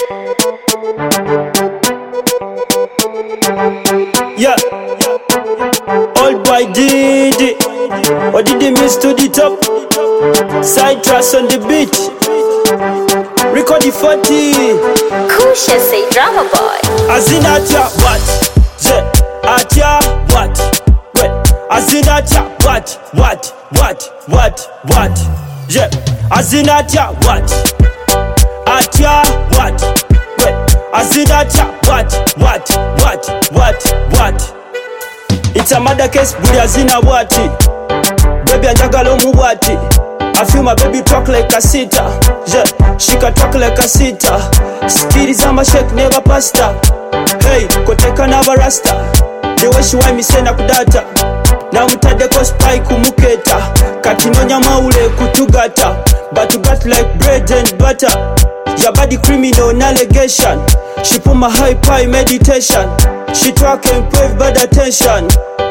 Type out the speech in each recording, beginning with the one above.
Yeah, old boy did it. Or did he miss to the top? Side tracks on the beat. Record the 40. Kusha say drama boy. As in at ya, what? Yeah, at ya, what? Wait, as in at ya, what? Yeah, as in at ya, what? At ya, what? Wait, as in at ya, what? It's a murder case, budi azina wati. Baby anjagala omubwati. I feel my baby talk like a sitter. Yeah, she can talk like a sitter. Skills ama shake never pasta. Hey, koteka naba rasta. The way she want me send kudata. Na mutadeko spy kumuketa. Katinonya maule kutugata. But you got like bread and butter. Your body criminal, no allegation. She put my high pie meditation. She talk and pay bad attention.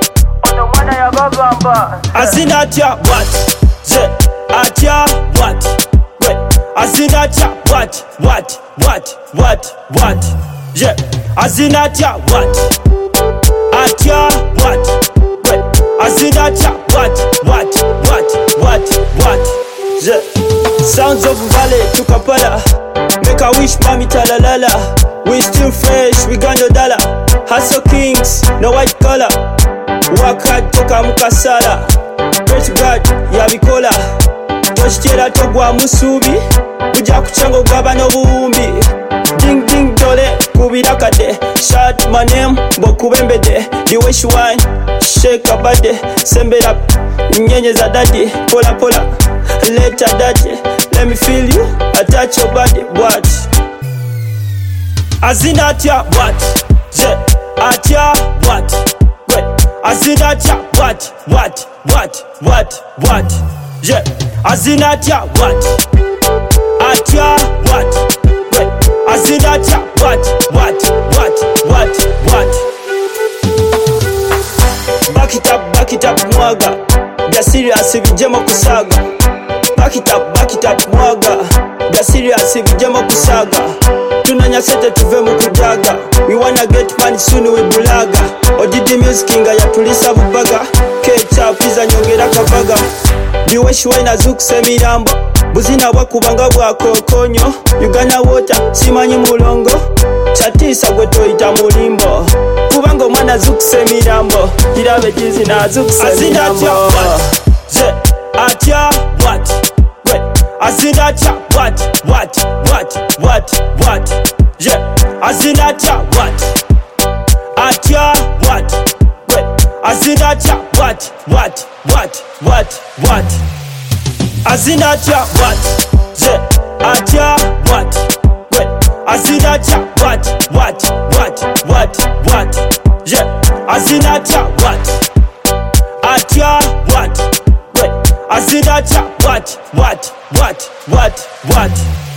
As in at ya, what? Yeah, at ya, what? Wait, as in at ya, what? Yeah, as in at ya, what? At ya, what? Wait, as in at ya, what? Yeah, sounds of Valley to Kampala. Make a wish, mami talalala. We still fresh, we got no dollar. Hustle kings, no white collar. Work hard, toka mukasala. Great God, yabikola. Toshitera togwa musubi. Buja kuchango gaba no buumbi. Ding ding dole, kubira kade. Shout my name, bokubembede. The way she whine, shake her body. Sembera, nyenye za daddy. Pola pola, let her daddy. Let me feel you, I touch your body. What? As in at ya, what? Yeah, at ya, what? Wait, as in at ya, what? Yeah, as in at ya, what? At ya, what? Wait, as in at ya, what? Back it up, mwaga. Bya serious bijemo kusaga. Back it up, mwaga. Bya serious bijemo kusaga. Tunanya sete tuve mu kujaga. We wanna get money soon we bulaga. Odidi music nga yatulisa bubaga. Ketchup pizza nyongera kavaga. The way she wine azukuse mirambo. Buzina bwakubanga bwakokonyo. Uganda water simanyi mulongo. Chatisa gwe toyita mulimbo. Kubanga omwana azukuse mirambo. Irabe kizina azukuse mirambo. Yeah, at ya, what? Wait, as in at ya, what? Yeah, as in at ya, what? At ya, what? Wait, as in at ya, what? As in at ya, what? Yeah, at ya, what? Wait, as in at ya, what? Yeah, as in at ya, what? At ya, what? Wait, as in at ya, what?